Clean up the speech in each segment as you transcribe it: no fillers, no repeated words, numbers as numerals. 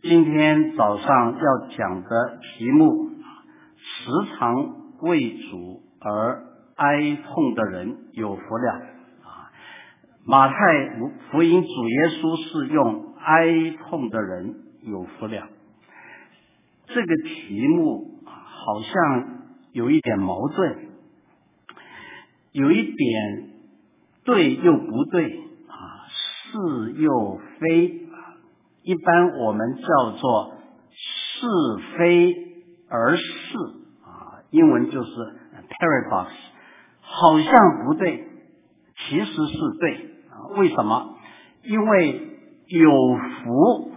今天早上要讲的题目，时常为主而哀痛的人有福了。马太福音主耶稣是用哀痛的人有福了。这个题目好像有一点矛盾，有一点对又不对，是又非。一般我们叫做是非而是，英文就是 paradox， 好像不对，其实是对。为什么？因为有福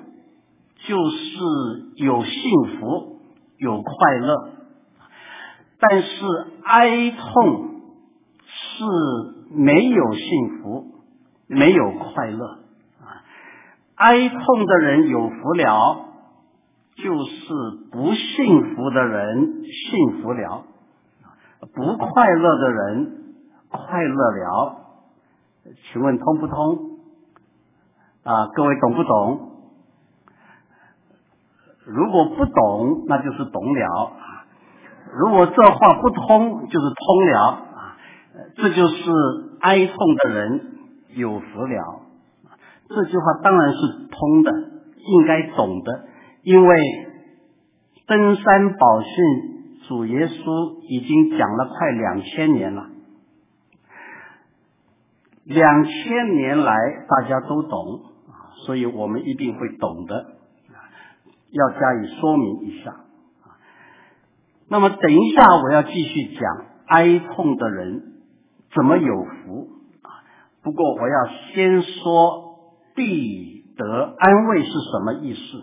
就是有幸福有快乐，但是哀痛是没有幸福没有快乐。哀痛的人有福了，就是不幸福的人幸福了，不快乐的人快乐了。请问通不通？各位懂不懂？如果不懂，那就是懂了；如果这话不通，就是通了。这就是哀痛的人有福了。这句话当然是通的，应该懂的，因为登山宝训主耶稣已经讲了快2000年了，2000年来大家都懂，所以我们一定会懂的，要加以说明一下。那么等一下我要继续讲哀痛的人怎么有福，不过我要先说必得安慰是什么意思？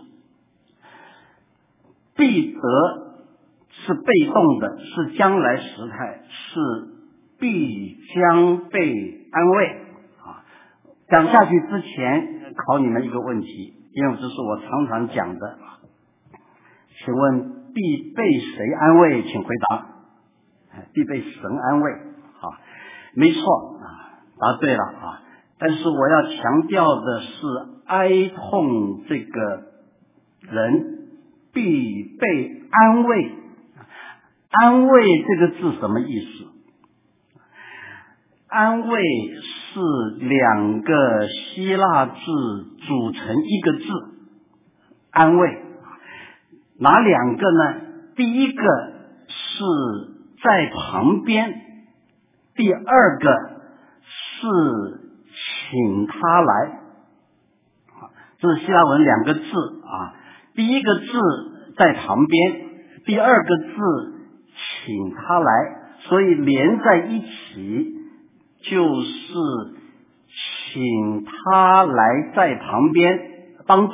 必得是被动的，是将来时态，是必将被安慰。讲下去之前考你们一个问题，因为这是我常常讲的，请问必被谁安慰？请回答。必被神安慰。没错，答对了。但是我要强调的是，哀痛这个人必被安慰。安慰这个字什么意思？安慰是2个希腊字组成一个字，安慰。哪2个呢？第一个是在旁边，第二个是请他来。这是希腊文2个字，第一个字在旁边，第二个字请他来，所以连在一起就是请他来在旁边帮助，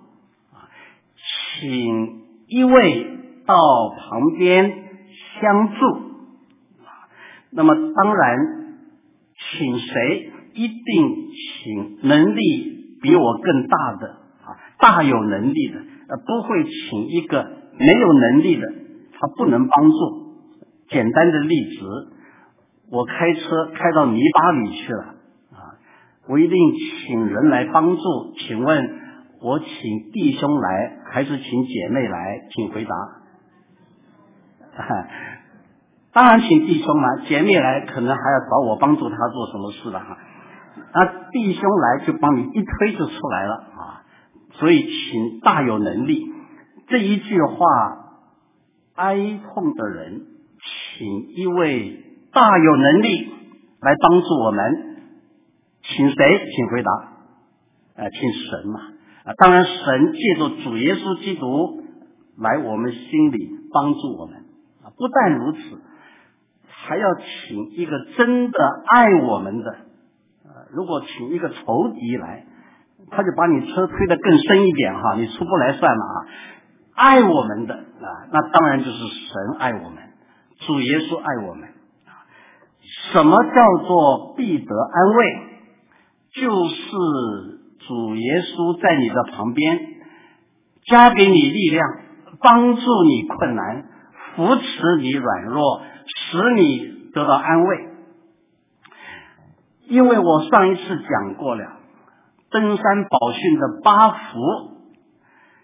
请一位到旁边相助。那么当然请谁一定请能力比我更大的，大有能力的，不会请一个没有能力的，他不能帮助。简单的例子，我开车开到泥巴里去了，我一定请人来帮助。请问我请弟兄来还是请姐妹来？请回答。当然请弟兄来，姐妹来可能还要找我帮助他做什么事了那弟兄来就帮你一推就出来了所以请大有能力。这一句话，哀痛的人请一位大有能力来帮助我们，请谁？请回答。请神嘛。当然神借着主耶稣基督来我们心里帮助我们。不但如此，还要请一个真的爱我们的。如果请一个仇敌来，他就把你车推得更深一点你出不来算了爱我们的那当然就是神爱我们，主耶稣爱我们。什么叫做必得安慰？就是主耶稣在你的旁边，加给你力量，帮助你困难，扶持你软弱，使你得到安慰。因为我上一次讲过了，登山宝训的8福是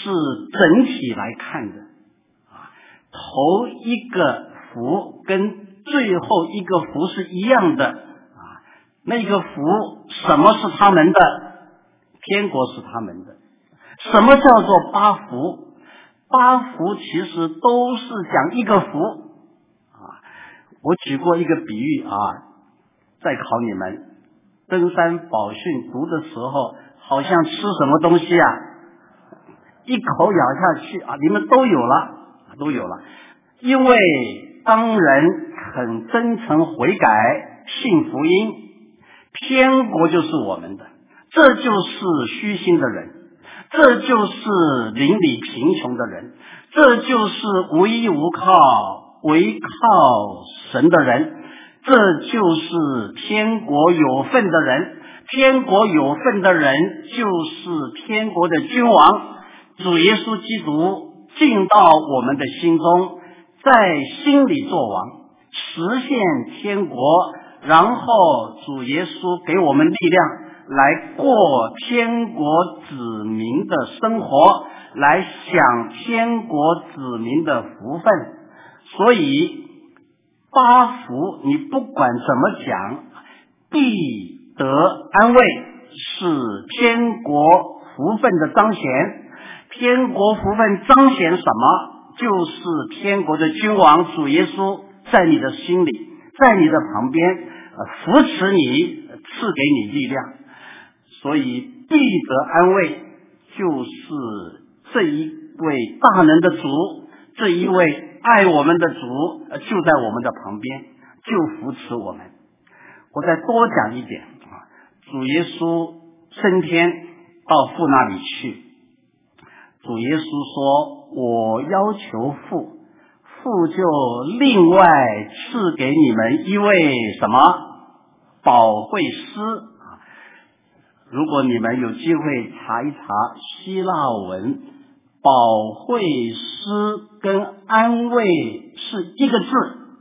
整体来看的头一个福跟最后一个福是一样的那个福什么是他们的？天国是他们的。什么叫做八福？八福其实都是讲一个福我举过一个比喻再考你们，登山宝训读的时候好像吃什么东西一口咬下去你们都有了。因为当人肯真诚悔改信福音，天国就是我们的。这就是虚心的人，这就是邻里贫穷的人，这就是无依无靠唯靠神的人，这就是天国有份的人。天国有份的人就是天国的君王，主耶稣基督进到我们的心中，在心里作王，实现天国，然后主耶稣给我们力量来过天国子民的生活，来享天国子民的福分。所以八福你不管怎么讲，必得安慰，是天国福分的彰显。天国福分彰显什么？就是天国的君王主耶稣在你的心里，在你的旁边扶持你，赐给你力量。所以必得安慰就是这一位大能的主，这一位爱我们的主就在我们的旁边，就扶持我们。我再多讲一点主耶稣升天到父那里去，主耶稣说我要求父，父就另外赐给你们一位什么保惠师。如果你们有机会查一查希腊文，保惠师跟安慰是一个字，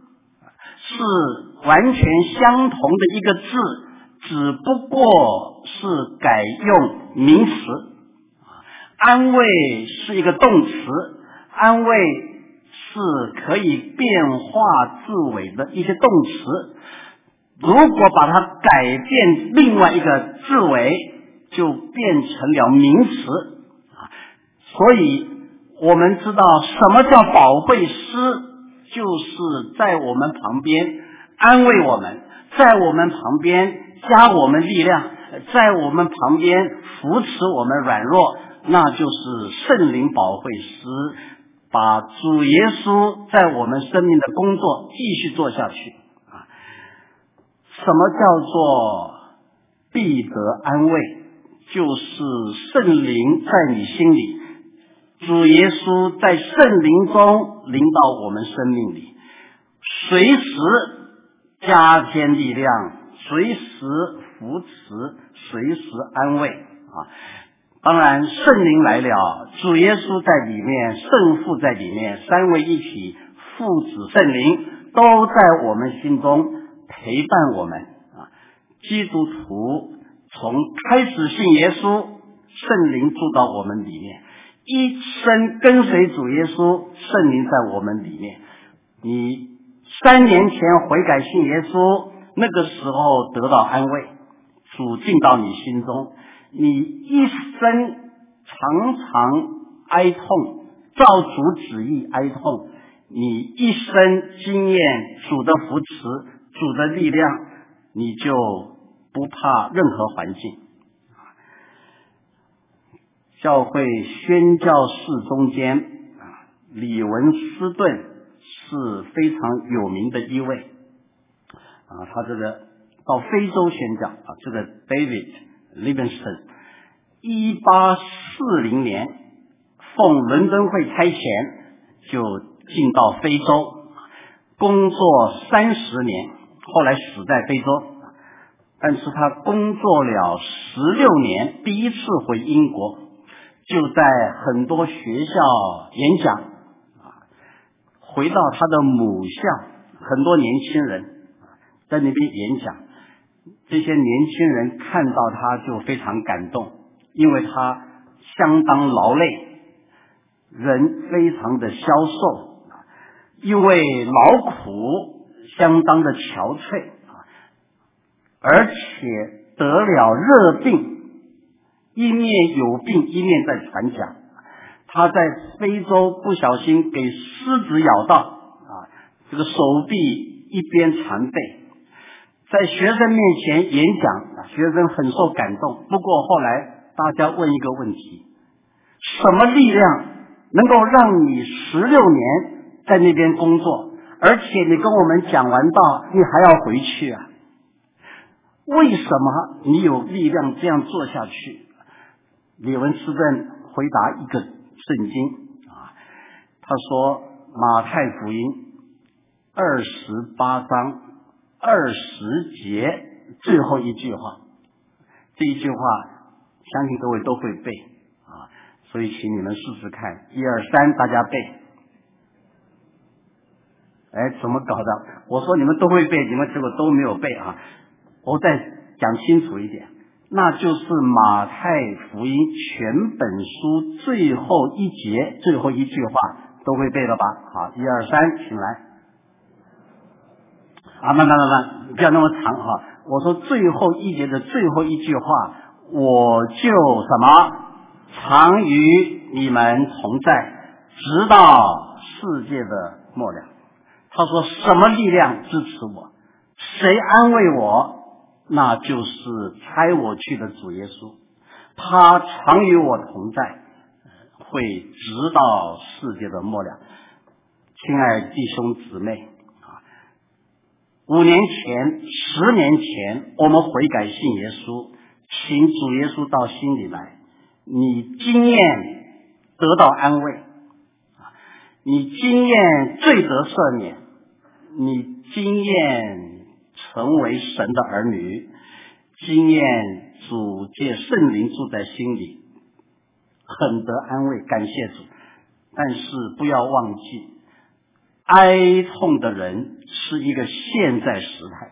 是完全相同的一个字，只不过是改用名词。安慰是一个动词，安慰是可以变化字尾的一些动词，如果把它改变另外一个字尾，就变成了名词所以我们知道什么叫保惠师，就是在我们旁边安慰我们，在我们旁边加我们力量，在我们旁边扶持我们软弱，那就是圣灵保惠师，把主耶稣在我们生命的工作继续做下去什么叫做必得安慰？就是圣灵在你心里，主耶稣在圣灵中临到我们生命里，随时加添力量，随时扶持，随时安慰当然圣灵来了，主耶稣在里面，圣父在里面，三位一体，父子圣灵都在我们心中陪伴我们基督徒从开始信耶稣，圣灵住到我们里面，一生跟随主耶稣，圣灵在我们里面。你3年前悔改信耶稣，那个时候得到安慰，主进到你心中，你一生常常哀痛，照主旨意哀痛，你一生经验主的扶持，主的力量，你就不怕任何环境。教会宣教士中间李文斯顿是非常有名的一位他这个到非洲宣教这个 David Livingstone 1840年奉伦敦会差遣就进到非洲工作30年，后来死在非洲，但是他工作了16年，第一次回英国，就在很多学校演讲回到他的母校，很多年轻人在那边演讲，这些年轻人看到他就非常感动，因为他相当劳累， 人非常的消瘦，因为劳苦相当的憔悴，而且得了热病，一面有病一面在传讲。他在非洲不小心给狮子咬到，这个手臂一边残废，在学生面前演讲，学生很受感动。不过后来大家问一个问题，什么力量能够让你16年在那边工作，而且你跟我们讲完道你还要回去啊？为什么你有力量这样做下去？李文斯正回答一个圣经，他说马太福音28章20节最后一句话，这一句话相信各位都会背，所以请你们试试看，1、2、3，大家背。怎么搞的？我说你们都会背，你们结果都没有背啊！我再讲清楚一点，那就是马太福音全本书最后一节最后一句话都会背了吧？好，1、2、3，请来。慢，不要那么长哈。我说最后一节的最后一句话，我就什么常与你们同在，直到世界的末了。他说什么力量支持我？谁安慰我？那就是差我去的主耶稣，他常与我同在，会直到世界的末了。亲爱的弟兄姊妹，5年前、10年前，我们悔改信耶稣，请主耶稣到心里来，你经验得到安慰，你经验罪得赦免，你经验成为神的儿女，经验主借圣灵住在心里，很得安慰，感谢主。但是不要忘记，哀痛的人是一个现在时态，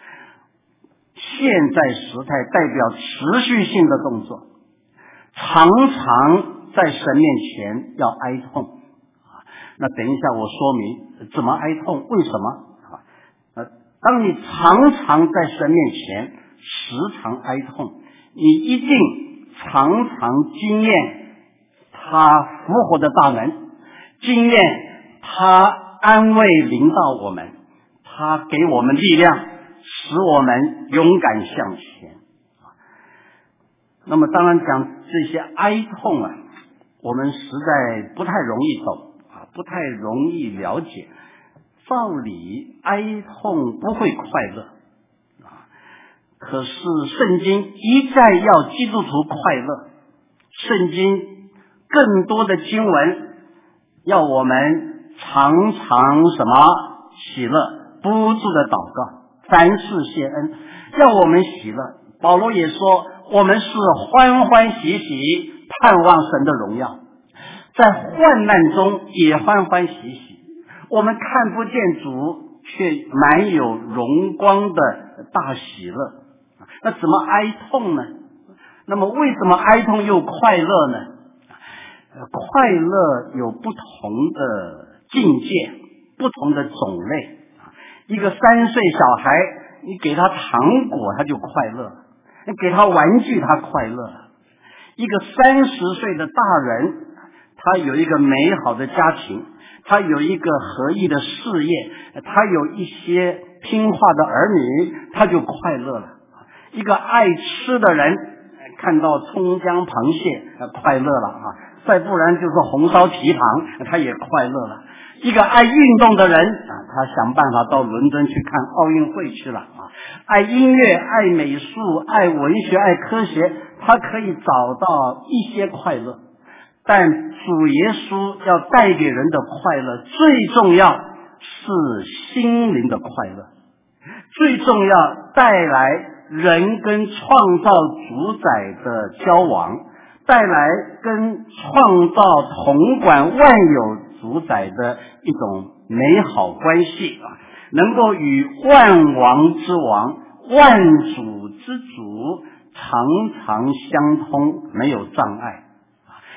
现在时态代表持续性的动作，常常在神面前要哀痛。那等一下我说明怎么哀痛，为什么。当你常常在神面前时常哀痛，你一定常常经验他复活的大能，经验他安慰临到我们，他给我们力量，使我们勇敢向前。那么当然讲这些哀痛我们实在不太容易懂，不太容易了解。照理哀痛不会快乐可是圣经一再要基督徒快乐，圣经更多的经文要我们常常什么喜乐，不住的祷告，凡事谢恩，要我们喜乐。保罗也说我们是欢欢喜喜盼望神的荣耀，在患难中也欢欢喜喜。我们看不见主，却满有荣光的大喜乐。那怎么哀痛呢？那么为什么哀痛又快乐呢？快乐有不同的境界，不同的种类。一个3岁小孩，你给他糖果他就快乐，你给他玩具他快乐。一个30岁的大人，他有一个美好的家庭，他有一个合意的事业，他有一些听话的儿女，他就快乐了。一个爱吃的人看到葱姜螃蟹快乐了再不然就是红烧蹄膀他也快乐了。一个爱运动的人他想办法到伦敦去看奥运会去了爱音乐、爱美术、爱文学、爱科学，他可以找到一些快乐。但主耶稣要带给人的快乐，最重要是心灵的快乐，最重要带来人跟创造主宰的交往，带来跟创造统管万有主宰的一种美好关系能够与万王之王、万主之主常常相通，没有障碍。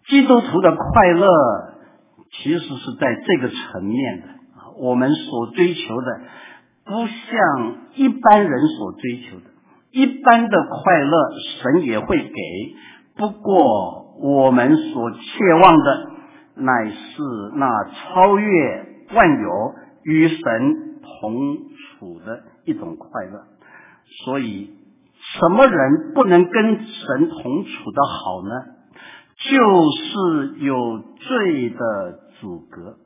基督徒的快乐其实是在这个层面的，我们所追求的不像一般人所追求的，一般的快乐神也会给，不过我们所切望的乃是那超越万有与神同处的一种快乐。所以什么人不能跟神同处的好呢？就是有罪的阻隔。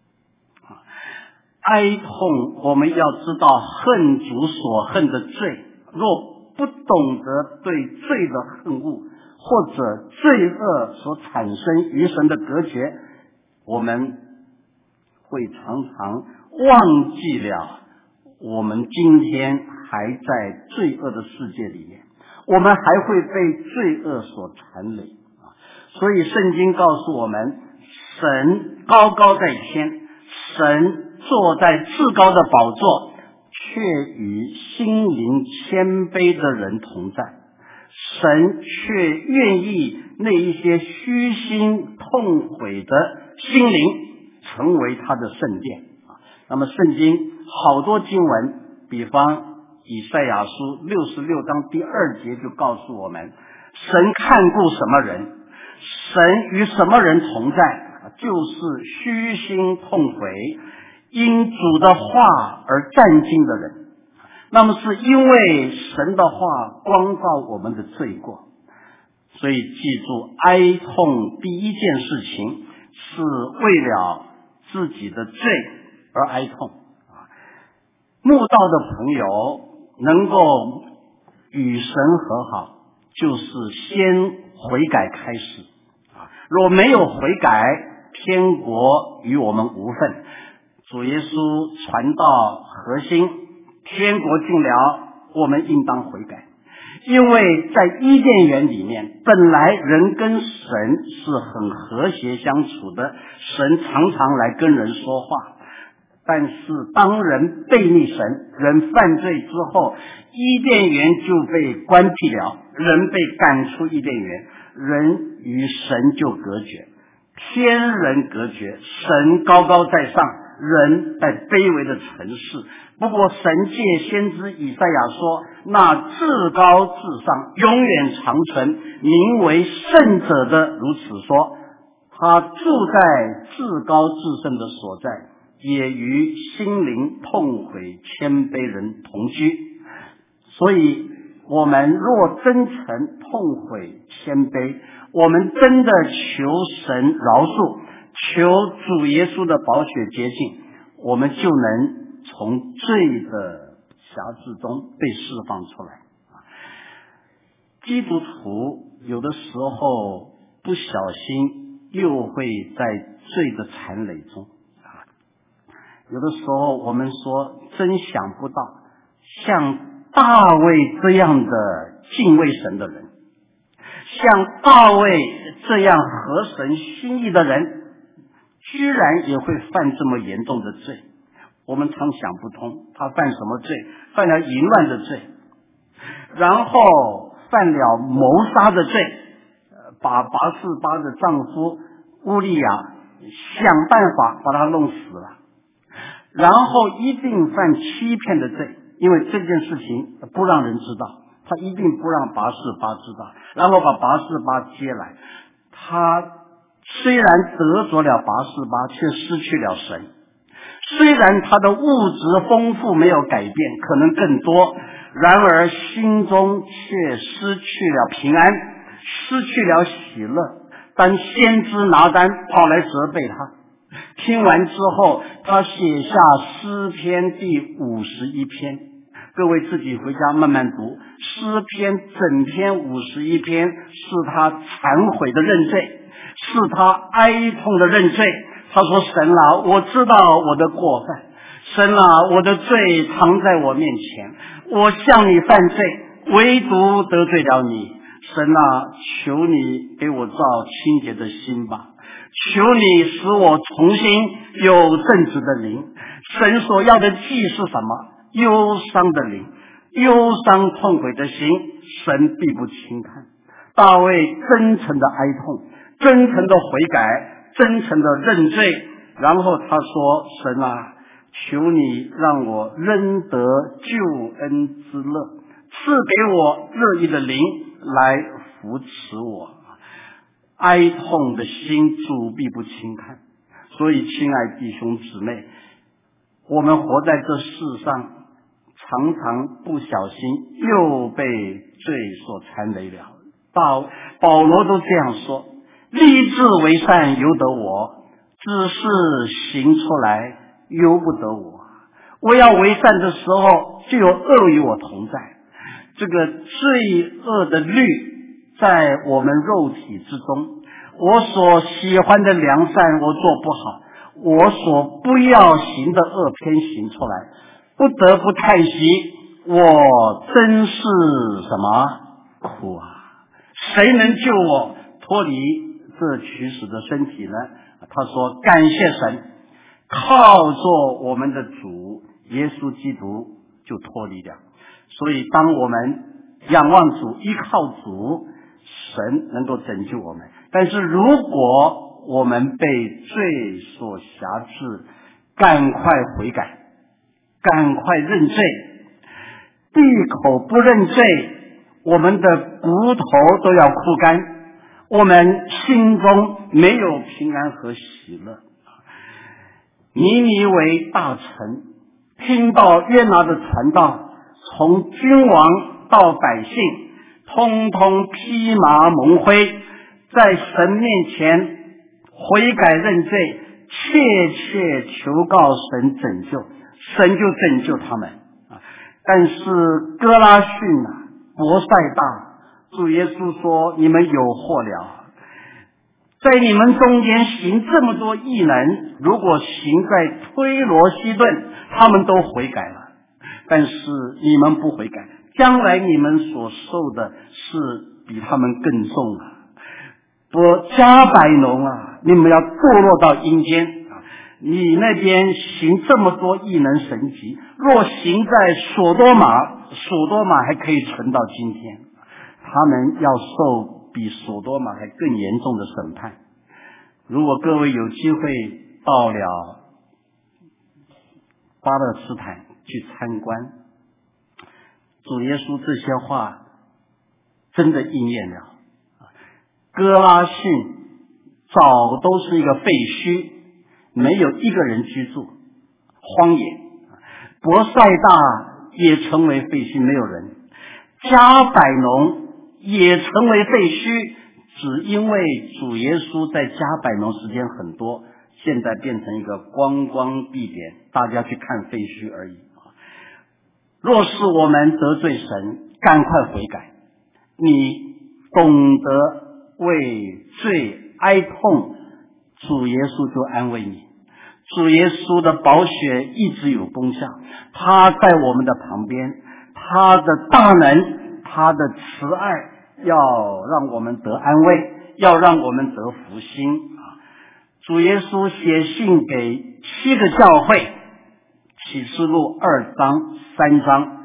哀痛，我们要知道恨主所恨的罪，若不懂得对罪的恨恶或者罪恶所产生与神的隔绝，我们会常常忘记了我们今天还在罪恶的世界里面，我们还会被罪恶所缠累。所以圣经告诉我们，神高高在天，神坐在至高的宝座，却与心灵谦卑的人同在。神却愿意那一些虚心痛悔的心灵成为他的圣殿。那么圣经好多经文，比方以赛亚书66章第2节就告诉我们，神看顾什么人，神与什么人同在，就是虚心痛悔因主的话而战兢的人。那么是因为神的话光照我们的罪过，所以记住，哀痛第一件事情是为了自己的罪而哀痛。慕道的朋友能够与神和好，就是先悔改开始。若没有悔改，天国与我们无份。主耶稣传道核心，天国近了，我们应当悔改。因为在伊甸园里面，本来人跟神是很和谐相处的，神常常来跟人说话。但是当人悖逆神，人犯罪之后，伊甸园就被关闭了，人被赶出伊甸园，人与神就隔绝，天人隔绝，神高高在上，人在卑微的尘世。不过神借先知以赛亚说，那至高至上永远长存名为圣者的如此说，他住在至高至圣的所在，也与心灵痛悔谦卑人同居。所以我们若真诚痛悔谦卑，我们真的求神饶恕，求主耶稣的宝血洁净，我们就能从罪的辖制中被释放出来。基督徒有的时候不小心又会在罪的缠累中，有的时候我们说真想不到，像大卫这样的敬畏神的人，像大卫这样合神心意的人，居然也会犯这么严重的罪。我们常想不通，他犯什么罪？犯了淫乱的罪，然后犯了谋杀的罪，把拔示巴的丈夫乌利亚想办法把他弄死了，然后一定犯欺骗的罪，因为这件事情不让人知道，他一定不让拔示巴知道，然后把拔示巴接来。他虽然得着了拔示巴，却失去了神。虽然他的物质丰富没有改变，可能更多，然而心中却失去了平安，失去了喜乐。当先知拿单跑来责备他，听完之后，他写下诗篇第51篇。各位自己回家慢慢读，诗篇整篇51篇是他忏悔的认罪，是他哀痛的认罪。他说，神啊，我知道我的过犯，神啊，我的罪藏在我面前，我向你犯罪，唯独得罪了你。神啊，求你给我造清洁的心吧，求你使我重新有正直的灵。神所要的祭是什么？忧伤的灵，忧伤痛悔的心，神必不轻看。大卫真诚的哀痛， 真诚的悔改，真诚的认罪。然后他说，神啊，求你让我仍得救恩之乐，赐给我乐意的灵来扶持我。哀痛的心主必不轻看。所以亲爱弟兄姊妹，我们活在这世上，常常不小心又被罪所缠累了。保罗都这样说，立志为善由得我，只是行出来由不得我。我要为善的时候，就有恶与我同在。这个罪恶的律在我们肉体之中，我所喜欢的良善我做不好，我所不要行的恶偏行出来，不得不叹息，我真是什么苦啊！谁能救我脱离这取死的身体呢？他说，感谢神，靠着我们的主耶稣基督就脱离了。所以当我们仰望主，依靠主，神能够拯救我们。但是如果我们被罪所辖制，赶快悔改，赶快认罪，闭口不认罪，我们的骨头都要枯干，我们心中没有平安和喜乐。尼尼为大臣听到约拿的传道，从君王到百姓通通披麻蒙灰，在神面前悔改认罪，切切求告神拯救，神就拯救他们。但是哥拉汛伯赛大，主耶稣说，你们有祸了，在你们中间行这么多异能，如果行在推罗西顿，他们都悔改了，但是你们不悔改，将来你们所受的是比他们更重啊！加百农啊，你们要堕落到阴间啊！你那边行这么多异能神迹，若行在所多玛还可以存到今天，他们要受比所多玛还更严重的审判。如果各位有机会到了巴勒斯坦去参观，主耶稣这些话真的应验了。哥拉汛早都是一个废墟，没有一个人居住，荒野。伯赛大也成为废墟，没有人。加百农也成为废墟，只因为主耶稣在加百农时间很多，现在变成一个观光地点，大家去看废墟而已。若是我们得罪神，赶快悔改，你懂得为罪哀痛，主耶稣就安慰你。主耶稣的宝血一直有功效，他在我们的旁边，他的大能，他的慈爱要让我们得安慰，要让我们得福星。主耶稣写信给7个教会，启示录2章3章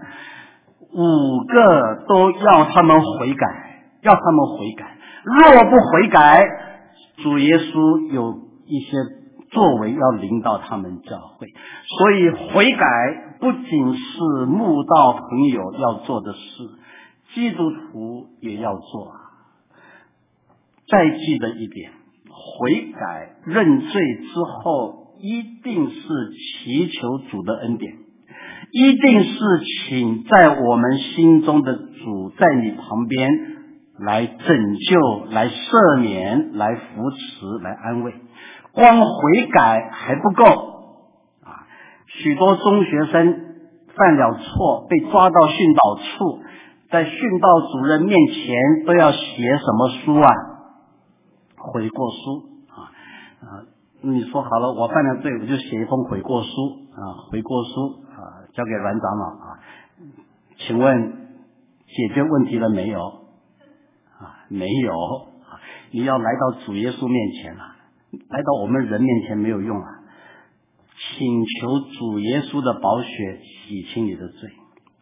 ，5个都要他们悔改，要他们悔改。若不悔改，主耶稣有一些作为要领导他们教会。所以悔改不仅是慕道朋友要做的事，基督徒也要做。再记得一点，悔改认罪之后，一定是祈求主的恩典，一定是请在我们心中的主在你旁边来拯救，来赦免，来扶持，来安慰。光悔改还不够啊！许多中学生犯了错，被抓到训导处，在训导主任面前都要写什么书啊？悔过书你说好了，我犯了罪，我就写一封悔过书悔过书交给阮长老请问解决问题了没有？没有你要来到主耶稣面前来到我们人面前没有用请求主耶稣的宝血洗清你的罪，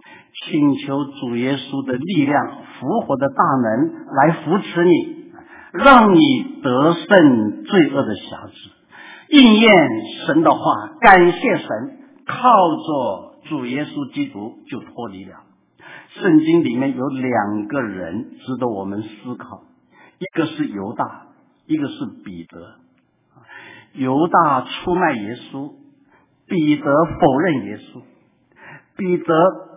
请求主耶稣的力量、复活的大能来扶持你， 让你得胜罪恶的辖制，应验神的话，感谢神，靠着主耶稣基督就脱离了。圣经里面有2个人值得我们思考，一个是犹大，一个是彼得。犹大出卖耶稣，彼得否认耶稣。彼得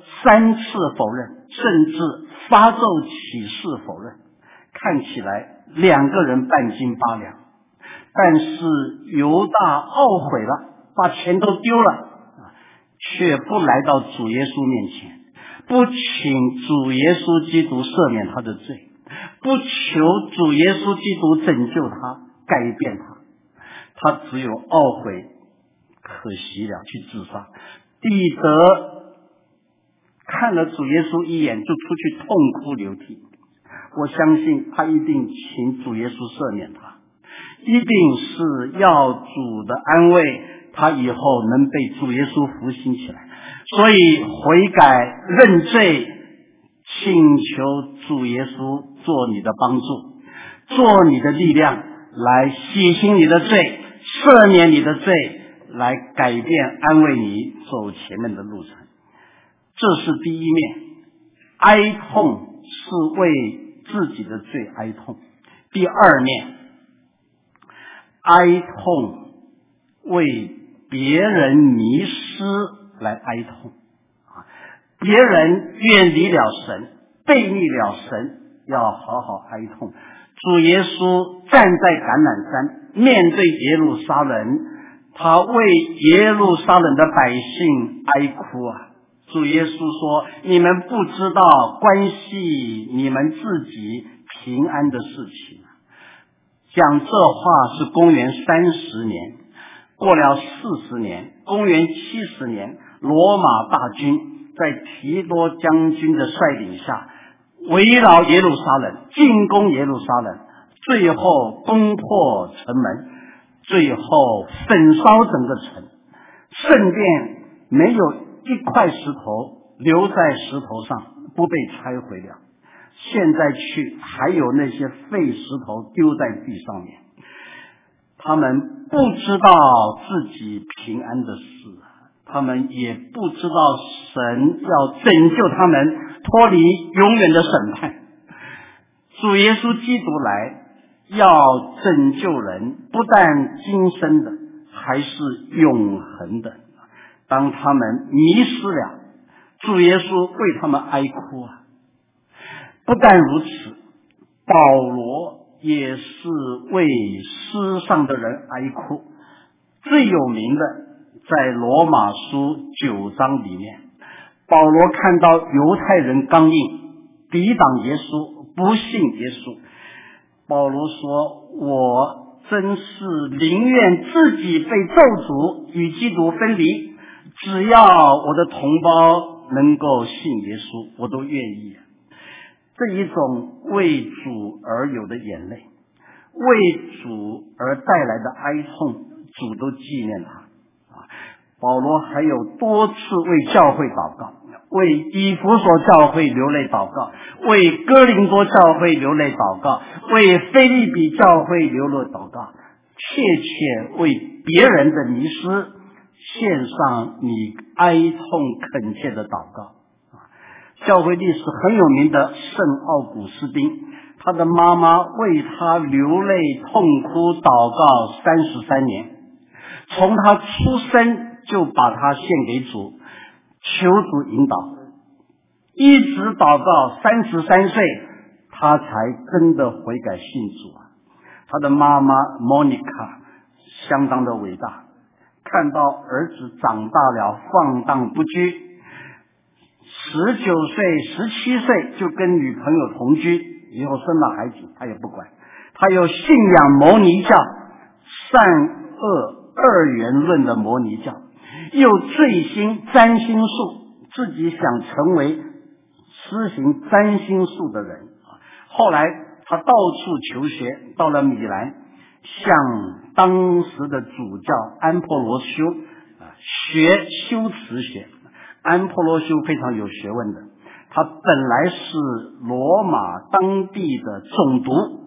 3次否认，甚至发咒起誓否认，看起来2个人半斤八两。但是犹大懊悔了，把钱都丢了，却不来到主耶稣面前，不请主耶稣基督赦免他的罪，不求主耶稣基督拯救他，改变他。他只有懊悔，可惜了，去自杀。彼得看了主耶稣一眼，就出去痛哭流涕。我相信他一定请主耶稣赦免他，一定是要主的安慰，他以后能被主耶稣复兴起来。所以悔改认罪，请求主耶稣做你的帮助，做你的力量，来洗清你的罪，赦免你的罪，来改变安慰你走前面的路程。这是第一面，哀痛是为自己的罪哀痛。第二面，哀痛为别人迷失来哀痛。别人远离了神，背逆了神，要好好哀痛。主耶稣站在橄榄山，面对耶路撒冷，他为耶路撒冷的百姓哀哭啊。主耶稣说，你们不知道关系你们自己平安的事情。讲这话是公元30年，过了40年，公元70年，罗马大军在提多将军的率领下围绕耶路撒冷，进攻耶路撒冷，最后攻破城门，最后焚烧整个城，圣殿没有一块石头留在石头上不被拆毁了。现在去还有那些废石头丢在地上面。他们不知道自己平安的事，他们也不知道神要拯救他们脱离永远的审判。主耶稣基督来要拯救人，不但今生的，还是永恒的。当他们迷失了，主耶稣为他们哀哭啊。不但如此，保罗也是为世上的人哀哭。最有名的在罗马书9章里面，保罗看到犹太人刚硬，抵挡耶稣，不信耶稣。保罗说，我真是宁愿自己被咒诅，与基督分离，只要我的同胞能够信耶稣，我都愿意。这一种为主而有的眼泪，为主而带来的哀痛，主都纪念他。保罗还有多次为教会祷告，为以弗所教会流泪祷告，为哥林多教会流泪祷告，为腓立比教会流泪祷告，切切为别人的迷失献上你哀痛恳切的祷告。教会历史很有名的圣奥古斯丁，他的妈妈为他流泪痛哭祷告33年，从他出生就把他献给主，求主引导，一直祷告33岁，他才真的悔改信主啊。他的妈妈莫妮卡相当的伟大，看到儿子长大了放荡不拘，19岁17岁就跟女朋友同居，以后生了孩子他也不管。他有信仰摩尼教，善恶二元论的摩尼教，又醉心占星术，自己想成为施行占星术的人。后来他到处求学，到了米兰，向当时的主教安珀罗修学修辞学。安珀罗修非常有学问的，他本来是罗马当地的总督，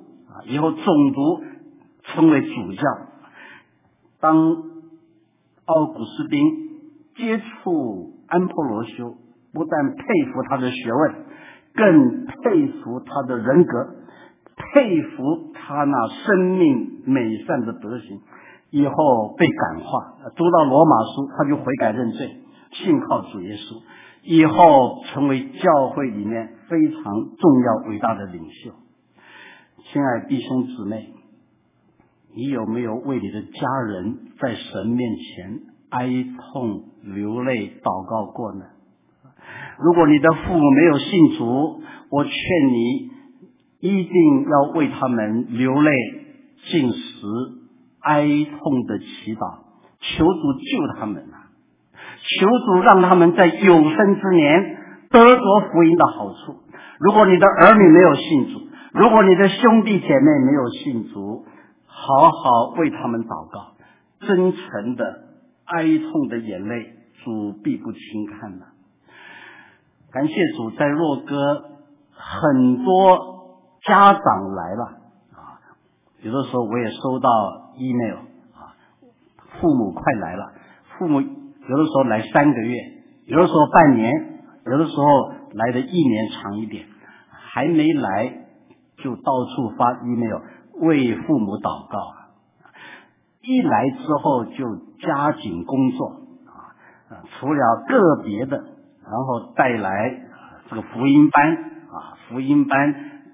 以后种族成为主教。当奥古斯丁接触安波罗修，不但佩服他的学问，更佩服他的人格，佩服他那生命美善的德行，以后被感化，读到罗马书他就悔改认罪，信靠主耶稣，以后成为教会里面非常重要伟大的领袖。亲爱弟兄姊妹，你有没有为你的家人在神面前哀痛流泪祷告过呢？如果你的父母没有信主，我劝你一定要为他们流泪进食哀痛的祈祷，求主救他们啊！求主让他们在有生之年得着福音的好处。如果你的儿女没有信主，如果你的兄弟姐妹没有信主，好好为他们祷告，真诚的哀痛的眼泪主必不轻看的。感谢主，在若歌很多家长来了啊，有的时候我也收到 email 啊，父母快来了，父母有的时候来3个月，有的时候半年，有的时候来的1年长一点，还没来就到处发 email 为父母祷告，一来之后就加紧工作除了个别的，然后带来这个福音班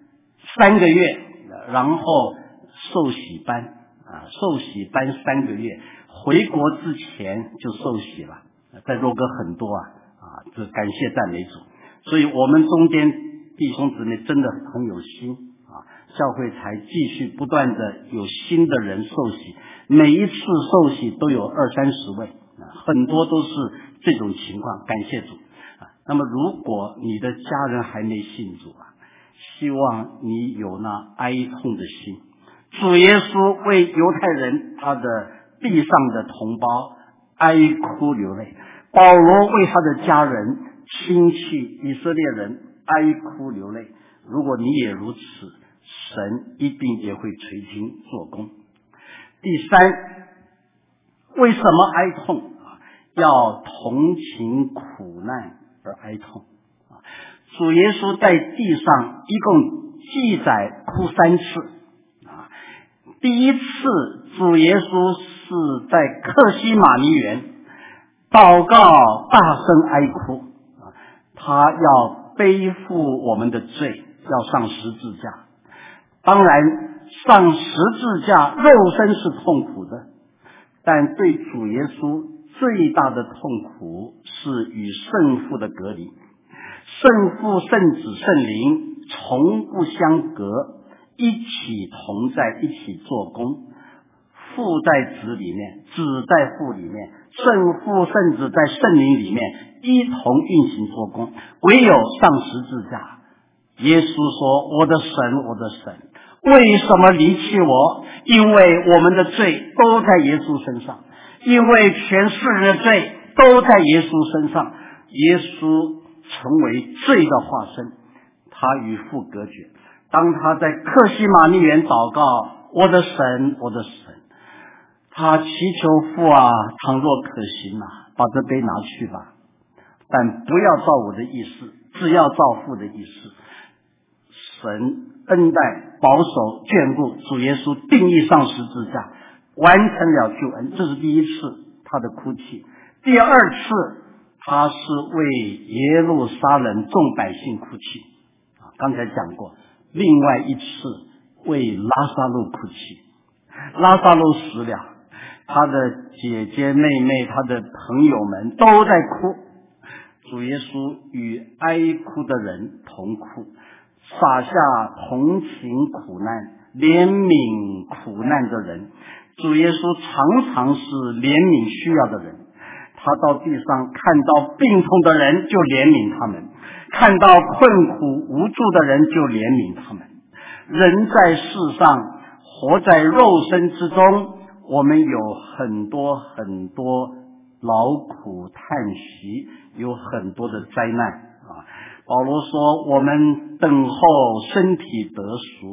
3个月，然后受洗班受洗班3个月，回国之前就受洗了，在若歌很多这感谢赞美主。所以我们中间弟兄姊妹真的很有心教会才继续不断的有新的人受洗，每一次受洗都有20-30位很多都是这种情况，感谢主那么如果你的家人还没信主希望你有那哀痛的心。主耶稣为犹太人他的地上的同胞哀哭流泪，保罗为他的家人亲戚以色列人哀哭流泪，如果你也如此，神一定也会垂听做工。第三，为什么哀痛要同情苦难而哀痛主耶稣在地上一共记载哭3次第一次主耶稣是在客西马尼园祷告，大声哀哭他要背负我们的罪，要上十字架。当然上十字架肉身是痛苦的，但对主耶稣最大的痛苦是与圣父的隔离。圣父、圣子、圣灵从不相隔，一起同在，一起做工。父在子里面，子在父里面，圣父、圣子在圣灵里面一同运行做工。唯有上十字架，耶稣说：我的神，我的神，为什么离弃我？因为我们的罪都在耶稣身上，因为全世人的罪都在耶稣身上。耶稣成为罪的化身，他与父隔绝。当他在客西马尼园祷告，我的神，我的神，他祈求父倘若可行把这杯拿去吧，但不要照我的意思，只要照父的意思。神恩待、保守、眷顾，主耶稣定义上十字架，完成了救恩。这是第一次他的哭泣。第二次他是为耶路撒冷众百姓哭泣刚才讲过。另外一次为拉撒路哭泣，拉撒路死了，他的姐姐妹妹他的朋友们都在哭，主耶稣与哀哭的人同哭，洒下同情苦难、怜悯苦难的人。主耶稣常常是怜悯需要的人，他到地上看到病痛的人就怜悯他们，看到困苦无助的人就怜悯他们。人在世上活在肉身之中，我们有很多很多劳苦叹息，有很多的灾难保罗说我们等候身体得赎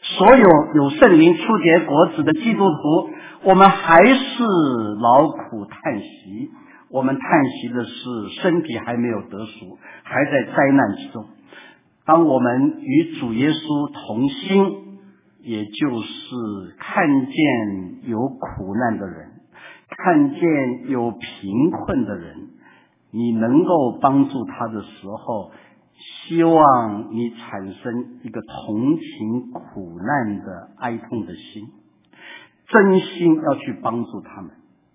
所有有圣灵初结果子的基督徒，我们还是劳苦叹息。我们叹息的是身体还没有得赎，还在灾难之中。当我们与主耶稣同心，也就是看见有苦难的人，看见有贫困的人，你能够帮助他的时候，希望你产生一个同情苦难的哀痛的心，真心要去帮助他们。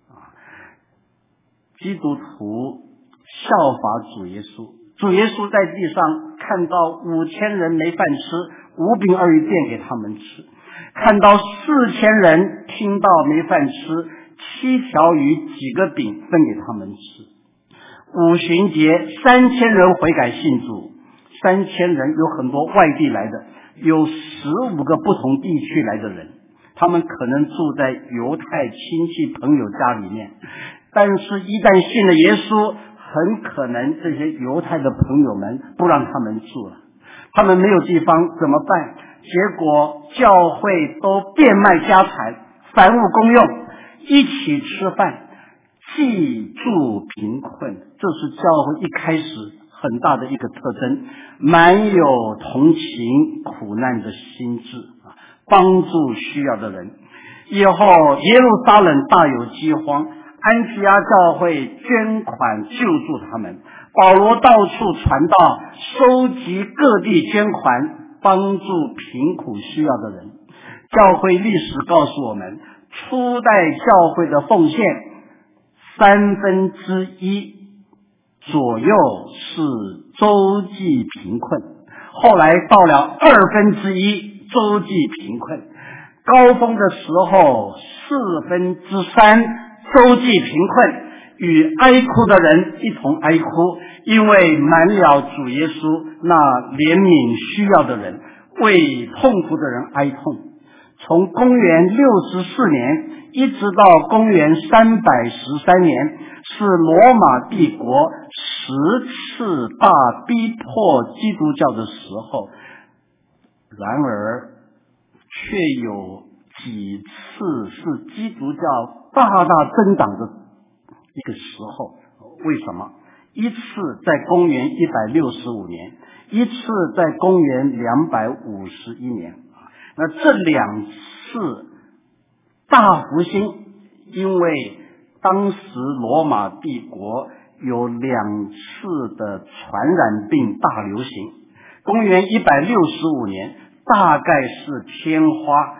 基督徒效法主耶稣，主耶稣在地上看到5000人没饭吃，5饼2鱼变给他们吃，看到4000人听到没饭吃，7条鱼几个饼分给他们吃。五旬节3000人悔改信主，3000人有很多外地来的，有15个不同地区来的人，他们可能住在犹太亲戚朋友家里面，但是一旦信了耶稣，很可能这些犹太的朋友们不让他们住了，他们没有地方怎么办？结果教会都变卖家产，凡物公用，一起吃饭，济助贫困。这是教会一开始很大的一个特征，满有同情苦难的心智，帮助需要的人。以后耶路撒冷大有饥荒，安提阿教会捐款救助他们，保罗到处传道，收集各地捐款，帮助贫苦需要的人。教会历史告诉我们，初代教会的奉献1/3左右是周济贫困，后来到了1/2周济贫困，高峰的时候3/4周济贫困，与哀哭的人一同哀哭，因为满了主耶稣那怜悯需要的人，为痛苦的人哀痛。从公元64年一直到公元313年，是罗马帝国10次大逼迫基督教的时候，然而却有几次是基督教大大增长的一个时候。为什么？一次在公元165年，一次在公元251年。那这2次大复兴，因为当时罗马帝国有2次的传染病大流行。公元165年大概是天花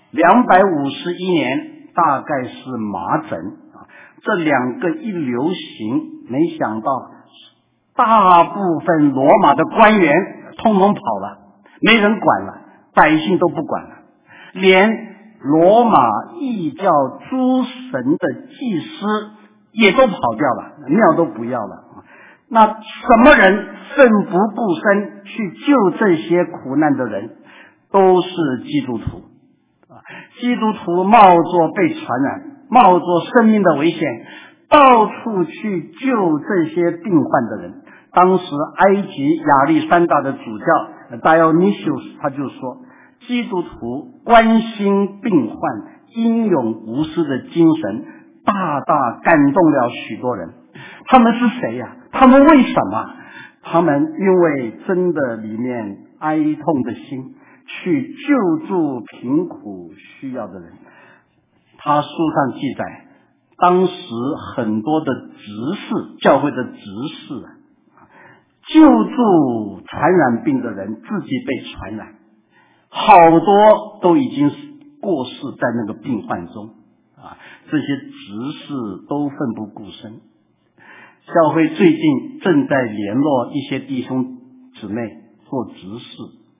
，251年大概是麻疹。这2个一流行，没想到大部分罗马的官员通通跑了，没人管了，百姓都不管了，连罗马异教诸神的祭司也都跑掉了，庙都不要了。那什么人奋不顾身去救这些苦难的人？都是基督徒。基督徒冒着被传染，冒着生命的危险，到处去救这些病患的人。当时埃及亚历山大的主教 Dionysius 他就说，基督徒关心病患英勇无私的精神大大感动了许多人。他们是谁呀？他们为什么？他们因为真的里面哀痛的心，去救助贫苦需要的人。他书上记载，当时很多的执事，教会的执事救助传染病的人，自己被传染，好多都已经过世在那个病患中这些执事都奋不顾身。教会最近正在联络一些弟兄姊妹做执事。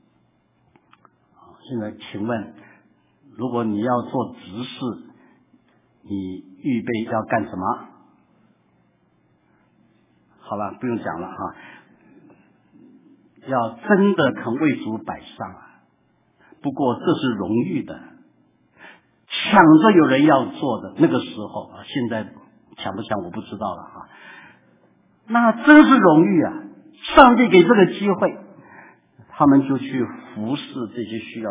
现在请问，如果你要做执事，你预备要干什么？好了，不用讲了要真的肯为主摆上不过这是荣誉的，抢着有人要做的那个时候现在抢不抢我不知道了那真是荣誉上帝给这个机会，他们就去服侍这些需要的人。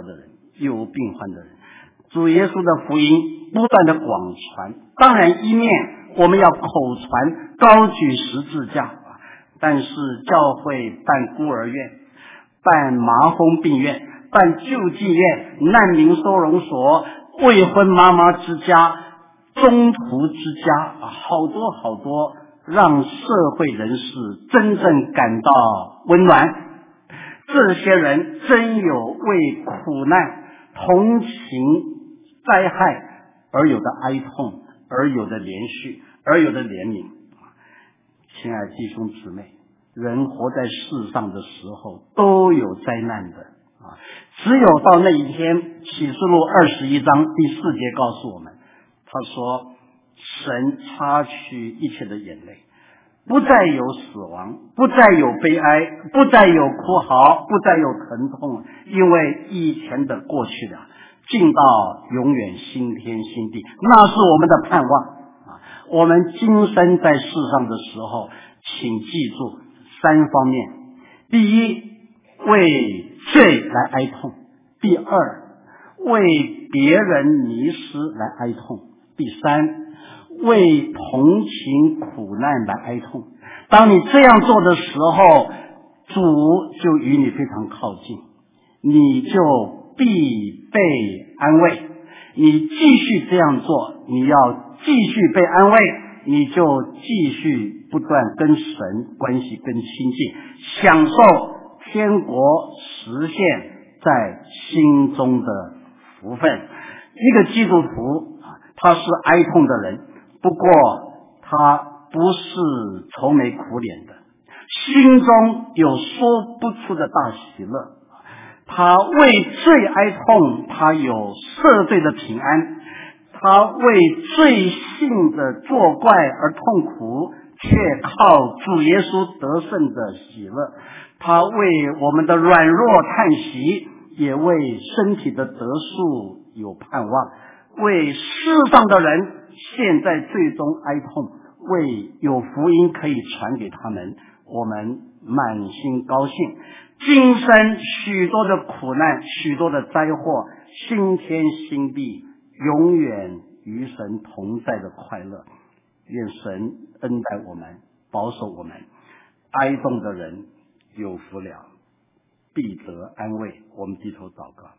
有病患的人。主耶稣的福音不断的广传，当然一面我们要口传，高举十字架，但是教会办孤儿院，办麻风病院，办救济院，难民收容所，未婚妈妈之家，中途之家，好多好多，让社会人士真正感到温暖。这些人真有为苦难、同情灾害而有的哀痛，而有的连续，而有的怜悯。亲爱的弟兄姊妹，人活在世上的时候都有灾难的只有到那一天，启示录21章第4节告诉我们，他说神擦去一切的眼泪，不再有死亡，不再有悲哀，不再有哭嚎，不再有疼痛，因为以前的过去了，进到永远新天新地，那是我们的盼望我们今生在世上的时候，请记住3方面：第一，为罪来哀痛；第二，为别人迷失来哀痛；第三，为同情苦难来哀痛。当你这样做的时候，主就与你非常靠近，你就必被安慰。你继续这样做，你要继续被安慰，你就继续不断跟神关系更亲近，享受天国实现在心中的福分。一个基督徒他是哀痛的人，不过他不是愁眉苦脸的，心中有说不出的大喜乐。他为罪哀痛，他有赦罪的平安，他为罪性的作怪而痛苦，却靠主耶稣得胜的喜乐。他为我们的软弱叹息，也为身体的得赎有盼望，为世上的人现在最终哀痛，为有福音可以传给他们，我们满心高兴。今生许多的苦难，许多的灾祸，新天新地，永远与神同在的快乐。愿神恩待我们，保守我们。哀痛的人有福了，必得安慰。我们低头祷告。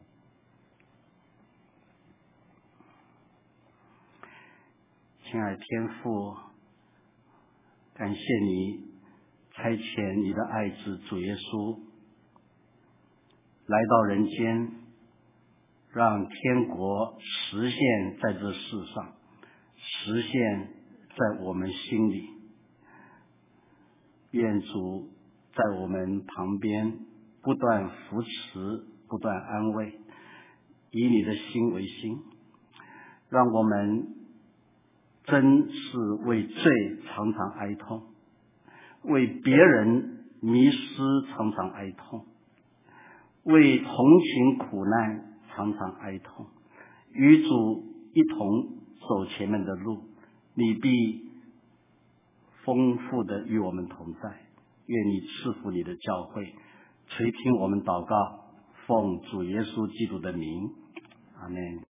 亲爱的天父，感谢你差遣你的爱子主耶稣来到人间，让天国实现在这世上，实现在我们心里。愿主在我们旁边不断扶持，不断安慰，以你的心为心，让我们真是为罪常常哀痛，为别人迷失常常哀痛，为同情苦难常常哀痛，与主一同走前面的路，你必丰富的与我们同在。愿你赐福你的教会，垂听我们祷告，奉主耶稣基督的名，阿们。